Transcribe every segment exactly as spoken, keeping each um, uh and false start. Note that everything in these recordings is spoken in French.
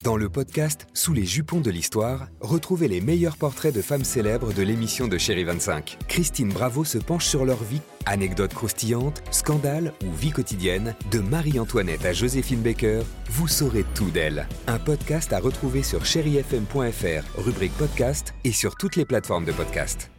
Dans le podcast Sous les jupons de l'histoire, retrouvez les meilleurs portraits de femmes célèbres de l'émission de Chérie vingt-cinq. Christine Bravo se penche sur leur vie. Anecdotes croustillantes, scandales ou vie quotidienne, de Marie-Antoinette à Joséphine Baker, vous saurez tout d'elle. Un podcast à retrouver sur chéri f m point f r, rubrique podcast et sur toutes les plateformes de podcast.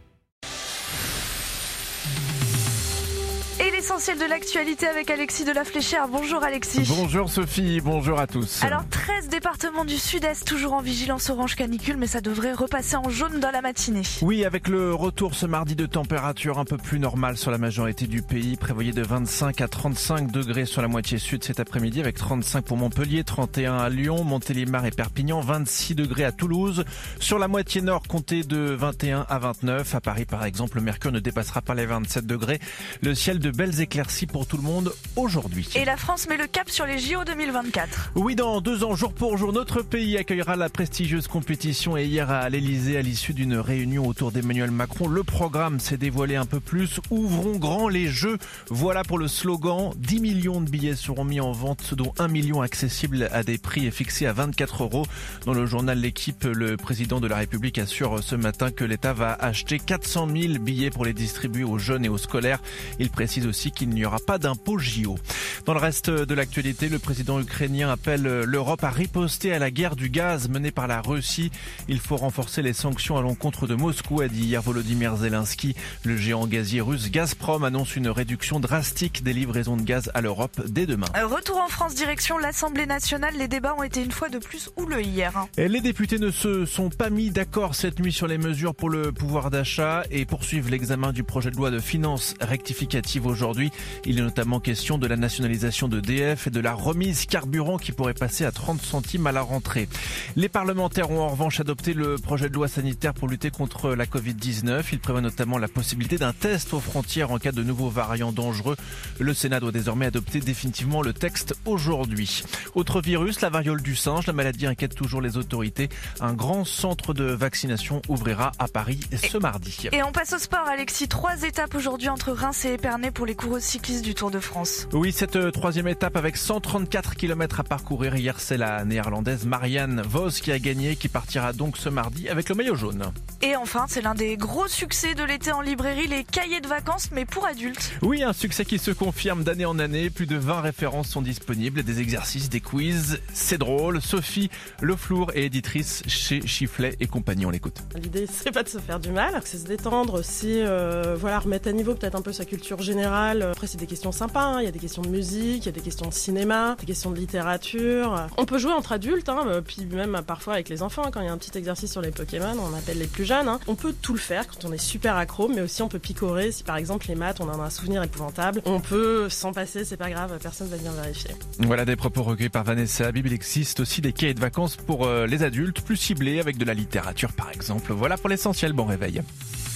L'essentiel de l'actualité avec Alexis de la Fléchère. Bonjour Alexis. Bonjour Sophie, bonjour à tous. Alors treize départements du sud-est toujours en vigilance orange canicule, mais ça devrait repasser en jaune dans la matinée. Oui, avec le retour ce mardi de température un peu plus normale sur la majorité du pays, prévoyé de vingt-cinq à trente-cinq degrés sur la moitié sud cet après-midi, avec trente-cinq pour Montpellier, trente et un à Lyon, Montélimar et Perpignan, vingt-six degrés à Toulouse. Sur la moitié nord, comptez de vingt et un à vingt-neuf. À Paris par exemple, le mercure ne dépassera pas les vingt-sept degrés. Le ciel de belles éclaircies pour tout le monde aujourd'hui. Et la France met le cap sur les J O deux mille vingt-quatre. Oui, dans deux ans, jour pour jour, notre pays accueillera la prestigieuse compétition. Et hier à l'Elysée, à l'issue d'une réunion autour d'Emmanuel Macron, le programme s'est dévoilé un peu plus. Ouvrons grand les jeux. Voilà pour le slogan. dix millions de billets seront mis en vente, dont un million accessibles à des prix fixés à vingt-quatre euros. Dans le journal L'Équipe, le président de la République assure ce matin que l'État va acheter quatre cent mille billets pour les distribuer aux jeunes et aux scolaires. Il précise aussi qu'il n'y aura pas d'impôt J O. Dans le reste de l'actualité, le président ukrainien appelle l'Europe à riposter à la guerre du gaz menée par la Russie. Il faut renforcer les sanctions à l'encontre de Moscou, a dit hier Volodymyr Zelensky. Le géant gazier russe Gazprom annonce une réduction drastique des livraisons de gaz à l'Europe dès demain. Retour en France, direction l'Assemblée nationale. Les débats ont été une fois de plus houleux hier. Et les députés ne se sont pas mis d'accord cette nuit sur les mesures pour le pouvoir d'achat et poursuivent l'examen du projet de loi de finances rectificative aujourd'hui. Il est notamment question de la nationalisation de E D F et de la remise carburant qui pourrait passer à trente centimes à la rentrée. Les parlementaires ont en revanche adopté le projet de loi sanitaire pour lutter contre la covid dix-neuf. Il prévoit notamment la possibilité d'un test aux frontières en cas de nouveaux variants dangereux. Le Sénat doit désormais adopter définitivement le texte aujourd'hui. Autre virus, la variole du singe. La maladie inquiète toujours les autorités. Un grand centre de vaccination ouvrira à Paris ce et, mardi. Et on passe au sport, Alexis. Trois étapes aujourd'hui entre Reims et Épernay pour les coureuses cyclistes du Tour de France. Oui, cette troisième étape avec cent trente-quatre kilomètres à parcourir. Hier, c'est la néerlandaise Marianne Vos qui a gagné, qui partira donc ce mardi avec le maillot jaune. Et enfin, c'est l'un des gros succès de l'été en librairie, les cahiers de vacances, mais pour adultes. Oui, un succès qui se confirme d'année en année. Plus de vingt références sont disponibles, des exercices, des quiz. C'est drôle. Sophie Leflour est éditrice chez Chifflet et compagnie. On l'écoute. L'idée, c'est pas de se faire du mal, c'est se détendre aussi, euh, voilà, remettre à niveau peut-être un peu sa culture générale. Après, c'est des questions sympas, hein. Il y a des questions de musique, il y a des questions de cinéma, des questions de littérature. On peut jouer entre adultes, hein, puis même parfois avec les enfants. Quand il y a un petit exercice sur les Pokémon, on appelle les plus jeunes. Hein. On peut tout le faire quand on est super accro, mais aussi on peut picorer. Si par exemple les maths, on en a un souvenir épouvantable, on peut s'en passer, c'est pas grave, personne va venir vérifier. Voilà des propos recueillis par Vanessa Habib. Il existe aussi des cahiers de vacances pour euh, les adultes, plus ciblés avec de la littérature par exemple. Voilà pour l'essentiel. Bon réveil.